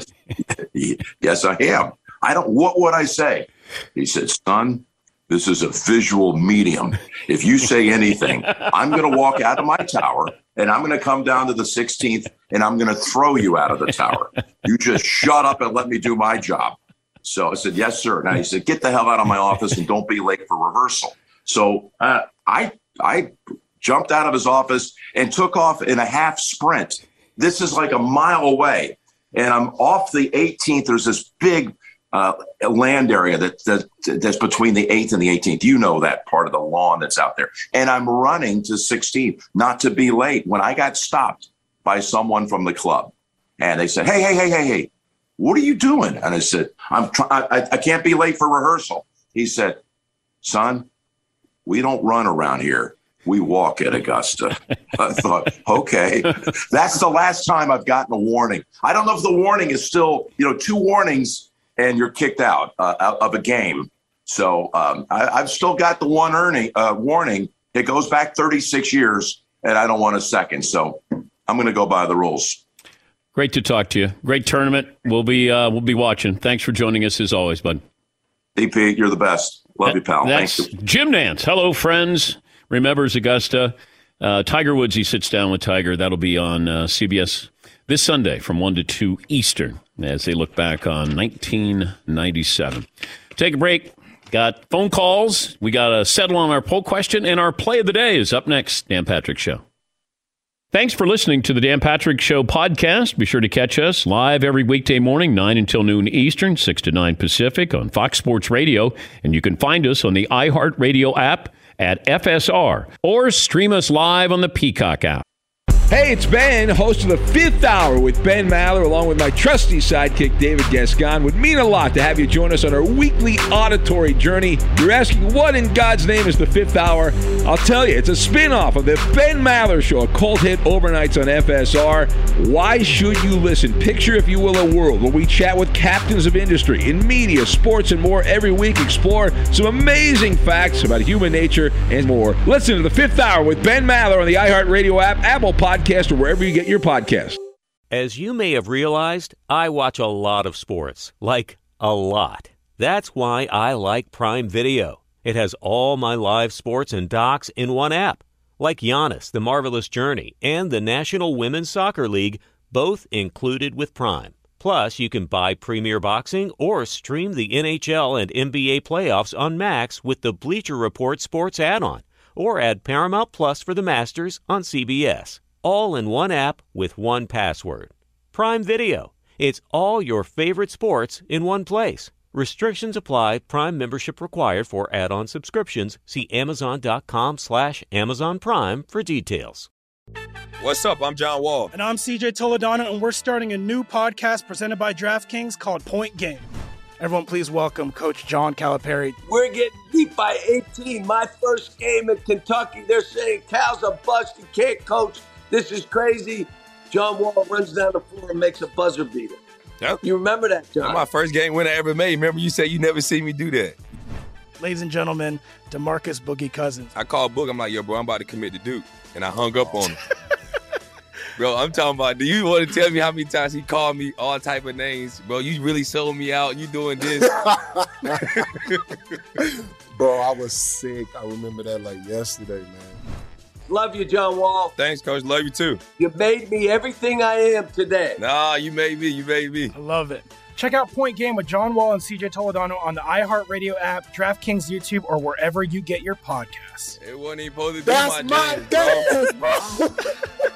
yes, I am. I don't, what would I say? He said, son, this is a visual medium. If you say anything, I'm going to walk out of my tower and I'm going to come down to the sixteenth and I'm going to throw you out of the tower. You just shut up and let me do my job. So I said, yes, sir. Now he said, get the hell out of my office and don't be late for reversal. So uh, I, I jumped out of his office and took off in a half sprint. This is like a mile away. And I'm off the eighteenth. There's this big uh, land area that, that that's between the eighth and the eighteenth. You know that part of the lawn that's out there. And I'm running to sixteenth, not to be late, when I got stopped by someone from the club. And they said, hey, hey, hey, hey, hey, what are you doing? And I said, I'm try- I, I can't be late for rehearsal. He said, son, we don't run around here. We walk at Augusta. I thought, okay, that's the last time I've gotten a warning. I don't know if the warning is still, you know, two warnings and you're kicked out uh, of a game. So um, I, I've still got the one earning, uh, warning. It goes back thirty-six years, and I don't want a second. So I'm going to go by the rules. Great to talk to you. Great tournament. We'll be uh, we'll be watching. Thanks for joining us as always, bud. D P, you're the best. Love that, you, pal. That's Thank you. Jim Nantz. Hello, friends. Remembers Augusta. Uh, Tiger Woods, he sits down with Tiger. That'll be on uh, C B S this Sunday from one to two Eastern as they look back on nineteen ninety-seven. Take a break. Got phone calls. We got to settle on our poll question, and our play of the day is up next. Dan Patrick Show. Thanks for listening to the Dan Patrick Show podcast. Be sure to catch us live every weekday morning, nine until noon Eastern, six to nine Pacific on Fox Sports Radio. And you can find us on the iHeartRadio app at F S R or stream us live on the Peacock app. Hey, it's Ben, host of the Fifth Hour with Ben Maller, along with my trusty sidekick, David Gascon. Would mean a lot to have you join us on our weekly auditory journey. You're asking, what in God's name is the Fifth Hour? I'll tell you, it's a spin-off of the Ben Maller Show, a cult hit overnights on F S R. Why should you listen? Picture, if you will, a world where we chat with captains of industry in media, sports, and more every week. Explore some amazing facts about human nature and more. Listen to the Fifth Hour with Ben Maller on the iHeartRadio app, Apple Podcasts, Podcast or wherever you get your podcasts. As you may have realized, I watch a lot of sports, like a lot. That's why I like Prime Video. It has all my live sports and docs in one app, like Giannis, The Marvelous Journey, and the National Women's Soccer League, both included with Prime. Plus, you can buy Premier Boxing or stream the N H L and N B A playoffs on Max with the Bleacher Report Sports add-on, or add Paramount Plus for the Masters on C B S. All in one app with one password. Prime Video. It's all your favorite sports in one place. Restrictions apply. Prime membership required for add-on subscriptions. See Amazon.com slash Amazon Prime for details. What's up? I'm John Wall. And I'm C J Toledano, and we're starting a new podcast presented by DraftKings called Point Game. Everyone, please welcome Coach John Calipari. We're getting beat by eighteen. My first game in Kentucky, they're saying Cal's a bust. He can't coach. This is crazy. John Wall runs down the floor and makes a buzzer beater. Yep. You remember that, John? That's my first game win I ever made. Remember you said you never see me do that. Ladies and gentlemen, DeMarcus Boogie Cousins. I called Boog. I'm like, yo, bro, I'm about to commit to Duke. And I hung up on him. Bro, I'm talking about, do you want to tell me how many times he called me all type of names? Bro, you really sold me out. You doing this. Bro, I was sick. I remember that like yesterday, man. Love you, John Wall. Thanks, Coach. Love you, too. You made me everything I am today. Nah, you made me. You made me. I love it. Check out Point Game with John Wall and C J Toledano on the iHeartRadio app, DraftKings YouTube, or wherever you get your podcasts. It wasn't even supposed to be That's my, my dance, bro.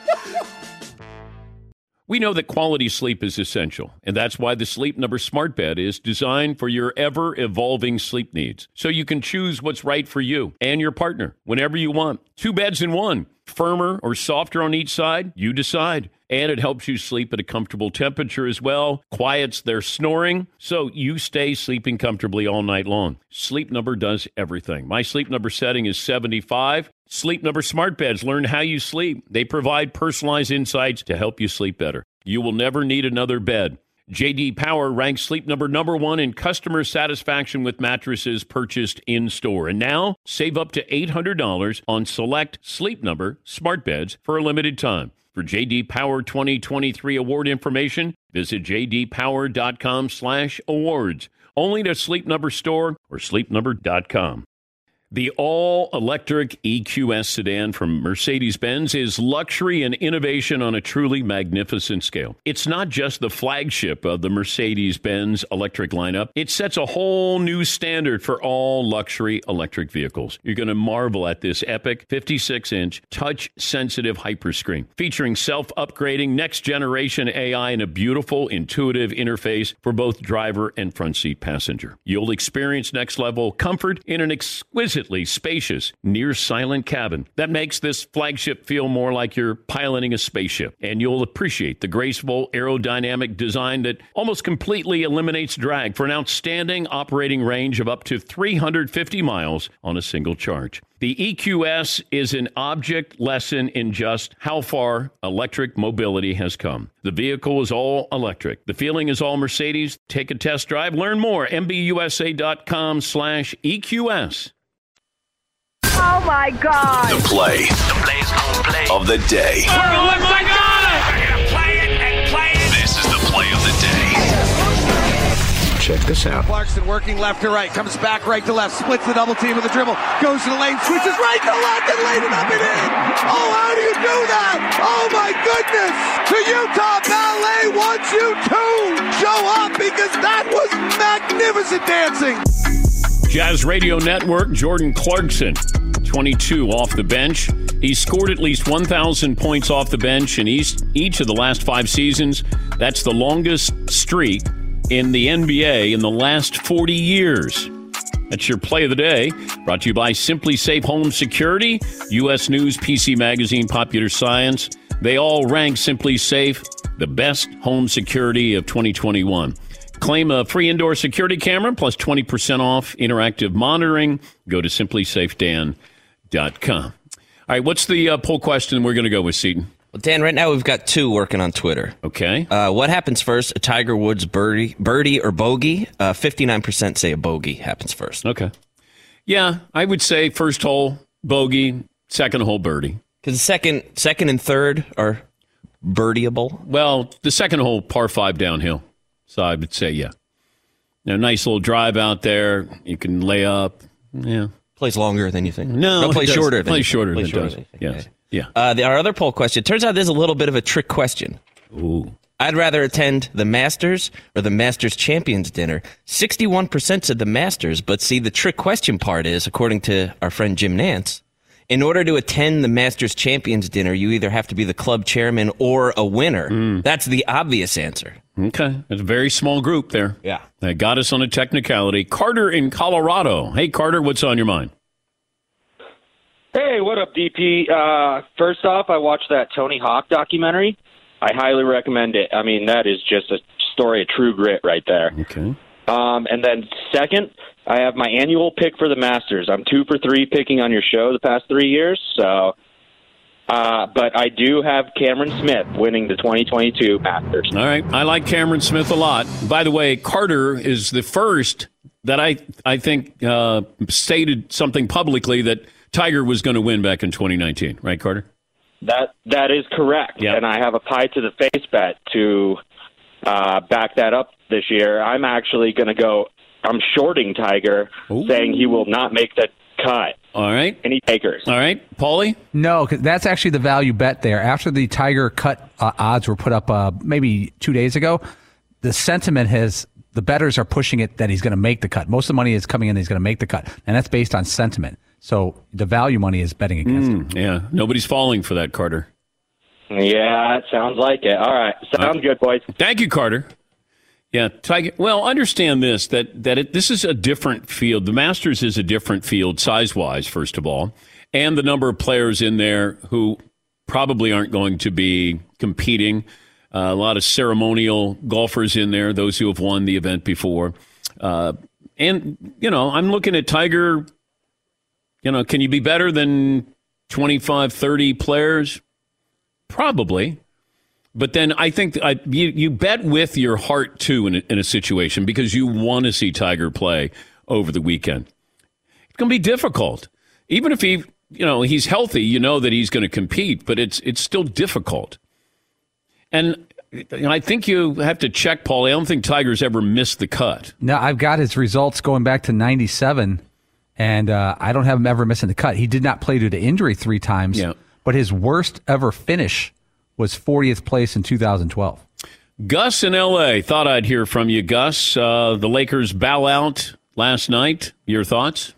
We know that quality sleep is essential, and that's why the Sleep Number Smart Bed is designed for your ever-evolving sleep needs, so you can choose what's right for you and your partner whenever you want. Two beds in one, firmer or softer on each side, you decide. And it helps you sleep at a comfortable temperature as well, quiets their snoring, so you stay sleeping comfortably all night long. Sleep Number does everything. My Sleep Number setting is seventy-five. Sleep Number Smart Beds learn how you sleep. They provide personalized insights to help you sleep better. You will never need another bed. J D Power ranks Sleep Number number one in customer satisfaction with mattresses purchased in-store. And now, save up to eight hundred dollars on select Sleep Number smart beds for a limited time. For J D Power twenty twenty-three award information, visit j d power dot com slash awards. Only to Sleep Number store or sleep number dot com. The all-electric E Q S sedan from Mercedes-Benz is luxury and innovation on a truly magnificent scale. It's not just the flagship of the Mercedes-Benz electric lineup. It sets a whole new standard for all luxury electric vehicles. You're going to marvel at this epic fifty-six inch touch-sensitive hyperscreen featuring self-upgrading next-generation A I and a beautiful, intuitive interface for both driver and front seat passenger. You'll experience next-level comfort in an exquisite spacious, near-silent cabin that makes this flagship feel more like you're piloting a spaceship. And you'll appreciate the graceful aerodynamic design that almost completely eliminates drag for an outstanding operating range of up to three hundred fifty miles on a single charge. The E Q S is an object lesson in just how far electric mobility has come. The vehicle is all electric. The feeling is all Mercedes. Take a test drive. Learn more. M B U S A dot com slash E Q S. Oh, my God. The play, the play's gonna play of the day. Oh, my God. I'm going to play it and play it. This is the play of the day. Check this out. Clarkson working left to right, comes back right to left, splits the double team with the dribble, goes to the lane, switches right to left and laid it up and in. Oh, how do you do that? Oh, my goodness. The Utah Ballet wants you to show up because that was magnificent dancing. Jazz Radio Network, Jordan Clarkson, twenty-two off the bench. He scored at least one thousand points off the bench in each, each of the last five seasons. That's the longest streak in the N B A in the last forty years. That's your play of the day. Brought to you by Simply Safe Home Security, U S News, P C Magazine, Popular Science. They all rank Simply Safe the best home security of twenty twenty-one. Claim a free indoor security camera plus twenty percent off interactive monitoring. Go to simply safe dan dot com. All right, what's the uh, poll question we're going to go with, Seton? Well, Dan, right now we've got two working on Twitter. Okay. Uh, what happens first, a Tiger Woods birdie, birdie or bogey? Uh, fifty-nine percent say a bogey happens first. Okay. Yeah, I would say first hole, bogey, second hole, birdie. Because second, second and third are birdieable. Well, the second hole, par five downhill. So I would say, yeah. Now, nice little drive out there. You can lay up. Yeah. Plays longer than you think. No, no plays shorter. Plays shorter than than it does. Yes. Yeah. Uh, the, our other poll question. Turns out this is a little bit of a trick question. Ooh. I'd rather attend the Masters or the Masters Champions dinner. sixty-one percent said the Masters, but see, the trick question part is, according to our friend Jim Nantz, in order to attend the Masters Champions dinner, you either have to be the club chairman or a winner. Mm. That's the obvious answer. Okay. It's a very small group there. Yeah. That got us on a technicality. Carter in Colorado. Hey, Carter, what's on your mind? Hey, what up, D P? Uh, first off, I watched that Tony Hawk documentary. I highly recommend it. I mean, that is just a story of true grit right there. Okay. Um, and then second, I have my annual pick for the Masters. I'm two for three picking on your show the past three years. So, uh, but I do have Cameron Smith winning the twenty twenty-two Masters. All right. I like Cameron Smith a lot. By the way, Carter is the first that I, I think uh, stated something publicly that Tiger was going to win back in twenty nineteen. Right, Carter? That That is correct. Yep. And I have a pie to the face bet to uh, back that up this year. I'm actually going to go, I'm shorting Tiger, Ooh. saying he will not make the cut. All right. Any takers? All right. Paulie? No, 'cause that's actually the value bet there. After the Tiger cut uh, odds were put up uh, maybe two days ago, the sentiment has, the bettors are pushing it that he's going to make the cut. Most of the money is coming in, he's going to make the cut. And that's based on sentiment. So the value money is betting against Mm, him. yeah, nobody's falling for that, Carter. Yeah, it sounds like it. All right. Sounds good, boys. Thank you, Carter. Yeah, Tiger. Well, understand this, that, that it, this is a different field. The Masters is a different field size-wise, first of all, and the number of players in there who probably aren't going to be competing. Uh, a lot of ceremonial golfers in there, those who have won the event before. Uh, and, you know, I'm looking at Tiger. You know, can you be better than twenty-five, thirty players? Probably. But then I think I, you, you bet with your heart, too, in a, in a situation because you want to see Tiger play over the weekend. It's going to be difficult. Even if he, you know, he's healthy, you know that he's going to compete, but it's it's still difficult. And you know, I think you have to check, Paul. I don't think Tiger's ever missed the cut. No, I've got his results going back to ninety-seven, and uh, I don't have him ever missing the cut. He did not play due to injury three times, yeah. but his worst ever finish was fortieth place in two thousand twelve. Gus in L A. Thought I'd hear from you, Gus. Uh, the Lakers bow out last night. Your thoughts?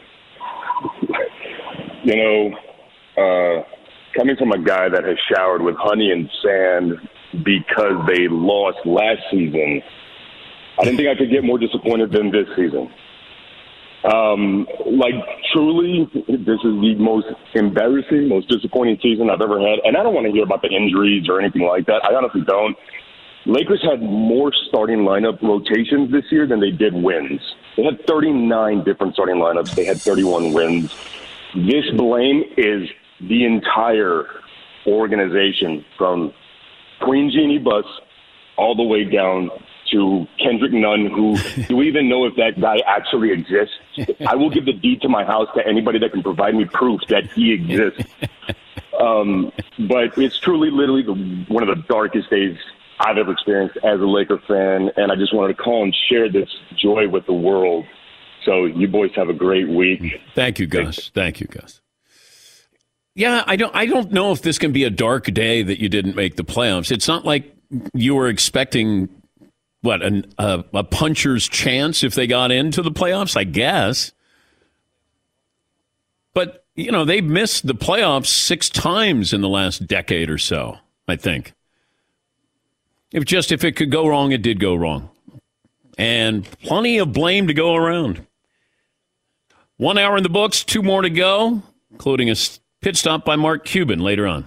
You know, uh, coming from a guy that has showered with honey and sand because they lost last season, I didn't think I could get more disappointed than this season. Um, like, truly, this is the most embarrassing, most disappointing season I've ever had. And I don't want to hear about the injuries or anything like that. I honestly don't. Lakers had more starting lineup rotations this year than they did wins. They had thirty-nine different starting lineups. They had thirty-one wins. This blame is the entire organization, from Queen Jeannie Buss all the way down to Kendrick Nunn, who do we even know if that guy actually exists? I will give the deed to my house to anybody that can provide me proof that he exists. Um, but it's truly, literally the, one of the darkest days I've ever experienced as a Laker fan, and I just wanted to call and share this joy with the world. So you boys have a great week. Thank you, Gus. Thank you, Gus. Yeah, I don't I don't know if this can be a dark day that you didn't make the playoffs. It's not like you were expecting, what, an, a, a puncher's chance if they got into the playoffs, I guess. But, you know, they've missed the playoffs six times in the last decade or so, I think. If just if it could go wrong, it did go wrong. And plenty of blame to go around. One hour in the books, two more to go, including a pit stop by Mark Cuban later on.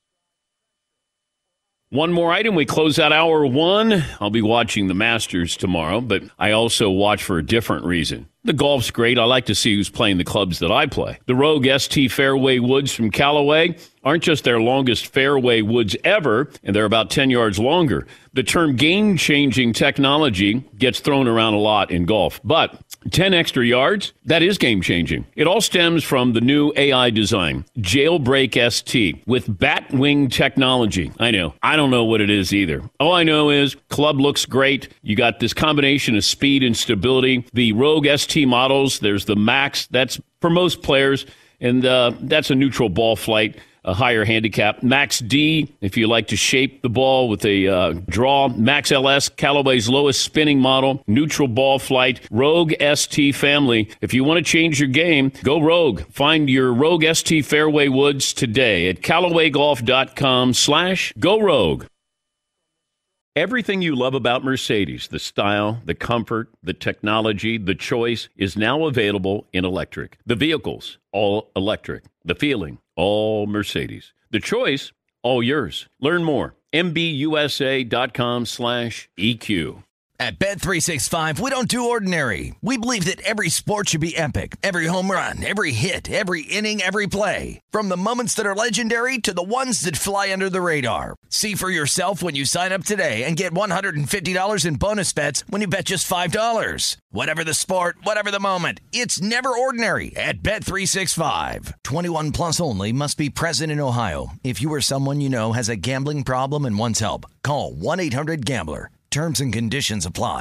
One more item. We close out hour one. I'll be watching the Masters tomorrow, but I also watch for a different reason. The golf's great. I like to see who's playing the clubs that I play. The Rogue S T Fairway Woods from Callaway aren't just their longest fairway woods ever, and they're about ten yards longer. The term game-changing technology gets thrown around a lot in golf, but ten extra yards, that is game-changing. It all stems from the new A I design, Jailbreak S T, with Batwing technology. I know. I don't know what it is either. All I know is club looks great. You got this combination of speed and stability. The Rogue S T models, there's the Max. That's for most players, and uh, that's a neutral ball flight. A higher handicap. Max D, if you like to shape the ball with a uh, draw. Max L S, Callaway's lowest spinning model. Neutral ball flight. Rogue S T family. If you want to change your game, go Rogue. Find your Rogue S T Fairway Woods today at CallawayGolf.com slash Go Rogue. Everything you love about Mercedes, the style, the comfort, the technology, the choice, is now available in electric. The vehicles, all electric. The feeling, all Mercedes. The choice, all yours. Learn more. MBUSA.com slash EQ. At Bet three sixty-five, we don't do ordinary. We believe that every sport should be epic. Every home run, every hit, every inning, every play. From the moments that are legendary to the ones that fly under the radar. See for yourself when you sign up today and get one hundred fifty dollars in bonus bets when you bet just five dollars. Whatever the sport, whatever the moment, it's never ordinary at Bet three sixty-five. twenty-one plus only. Must be present in Ohio. If you or someone you know has a gambling problem and wants help, call one eight hundred gambler. Terms and conditions apply.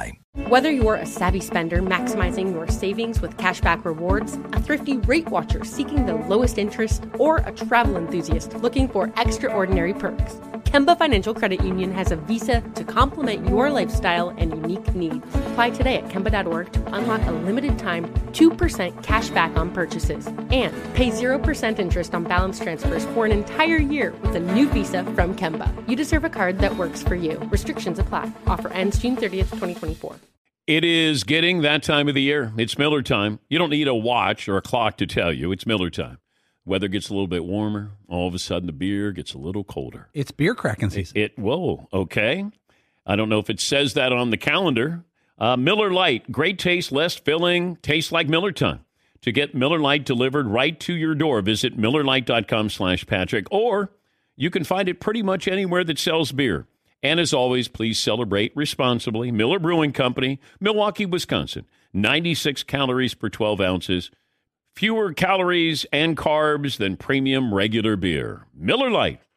Whether you're a savvy spender maximizing your savings with cashback rewards, a thrifty rate watcher seeking the lowest interest, or a travel enthusiast looking for extraordinary perks, Kemba Financial Credit Union has a visa to complement your lifestyle and unique needs. Apply today at Kemba dot org to unlock a limited time two percent cash back on purchases and pay zero percent interest on balance transfers for an entire year with a new visa from Kemba. You deserve a card that works for you. Restrictions apply. Offer ends June thirtieth, twenty twenty-four. It is getting that time of the year. It's Miller time. You don't need a watch or a clock to tell you. It's Miller time. Weather gets a little bit warmer. All of a sudden, the beer gets a little colder. It's beer cracking season. It, it whoa, okay. I don't know if it says that on the calendar. Uh, Miller Lite, great taste, less filling, tastes like Miller time. To get Miller Lite delivered right to your door, visit Miller Lite dot com slash Patrick, or you can find it pretty much anywhere that sells beer. And as always, please celebrate responsibly. Miller Brewing Company, Milwaukee, Wisconsin. ninety-six calories per twelve ounces. Fewer calories and carbs than premium regular beer. Miller Lite.